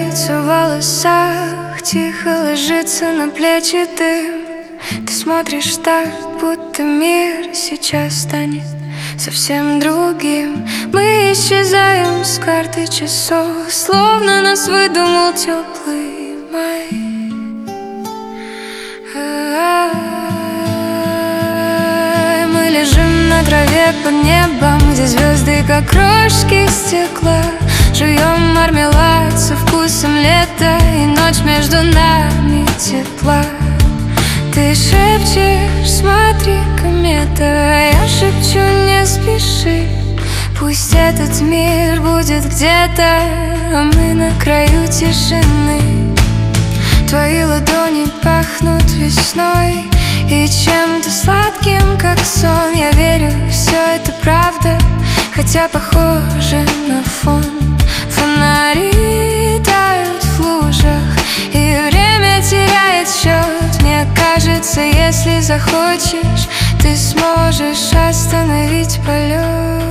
теряется в волосах, тихо ложится на плечи дым. Ты смотришь так, будто мир сейчас станет совсем другим. Мы исчезаем с карты часов, словно нас выдумал теплый май. Мы лежим на траве под небом, где звезды как крошки стекла. Жуем мармелад со вкусом лета, и ночь между нами тепла. Ты шепчешь: смотри, комета, а я шепчу: не спеши. Пусть этот мир будет где-то, а мы на краю тишины. Твои ладони пахнут весной и чем-то сладким, как сон. Я верю, все это правда, хотя похоже на фон. Фонари тают в лужах, и время теряет счет. Мне кажется, если захочешь, ты сможешь остановить полет.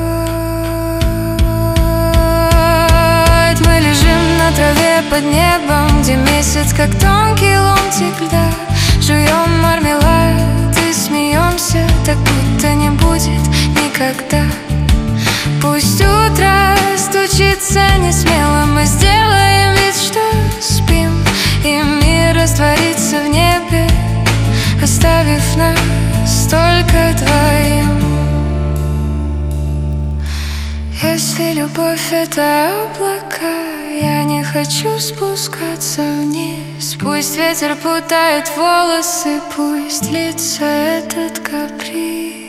Мы лежим на траве под небом, где месяц как тонкий ломтик льда. Жуем мармелад и смеемся, так будто не будет никогда. Пусть утро стучится несмело, мы сделаем вид, что спим, и мир растворится в небе, оставив нас только двоим. Если любовь — это облака, я не хочу спускаться вниз. Пусть ветер путает волосы, пусть длится этот каприз.